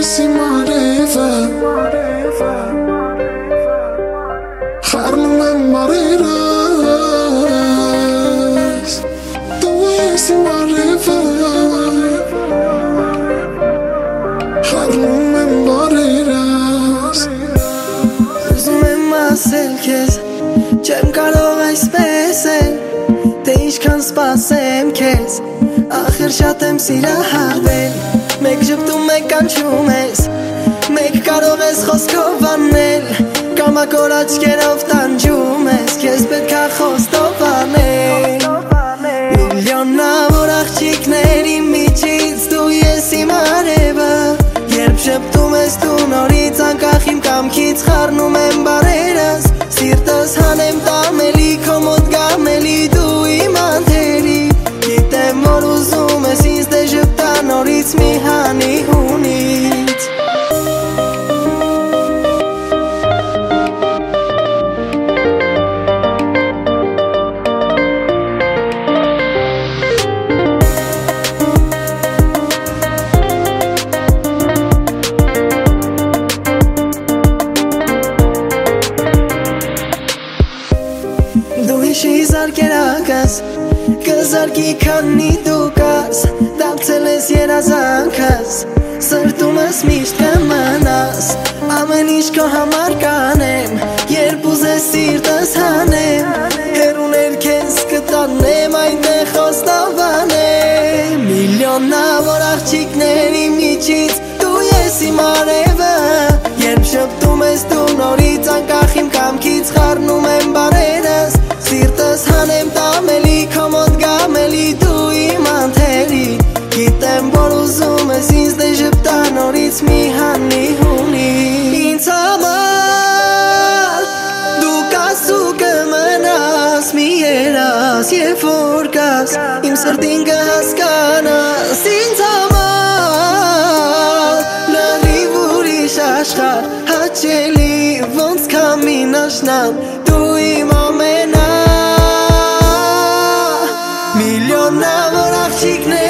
esi معرفة حرم المريراس دواسي معرفة حرم المريراس Ուզում եմ ասել քեզ Չեմ կարող այսպես էլ Թե ինչքան սպասեմ քեզ Ախր շատ եմ սիրահարվել Մեկ ժպտում մեկ կանչում ես Մեկ կարող ես խոսքով անել Կամակոր աչքերով տանջում ես Քեզ պետք է խոստով անել Միլիոնավոր աղջիկների միջից Դու ես իմ արևը Երբ շպտում ես դու նորից անկախ իմ կամքից խառնում եմ բարերս Սիրտս հանեմ տամելի քո մոտ գամելի դու իմ անթերի Գիտեմ որ ուզում ես ինձ դե ժպտա նորից մի հանի հունից Դու հիշի զարկերակս Կզարկի քանի դու կաս Դարձել ես երազանքս Սրտումս միշտ կմնաս Ամեն ինչ քո համար կանեմ Երբ ուզես սիրտս հանեմ Հեռուներ քեզ կտանեմ Այնտեղ խոստով անեմ Միլիոնավոր աղջիկների միջից Դու ես իմ արևը Երբ շպտում ես դու նորից անկախ իմ կամքից խառնում եմ բարերս Սիրտս հանեմ տամելի քո մոտ գամելի դու իմ անթերի Գիտեմ որ ուզում ես ինձ դե ժպտա նորից մի հանի հունի Ինձ համար դու կաս ու կմնաս մի երաս երբ որ կաս Իմ սրտին կհասկանաս Ինձ համար լրիվ ուրիշ աշխարհ հաճելի ոնց քամի նաշնան դու իմ ամենա Միլիոնավոր աղջիկներ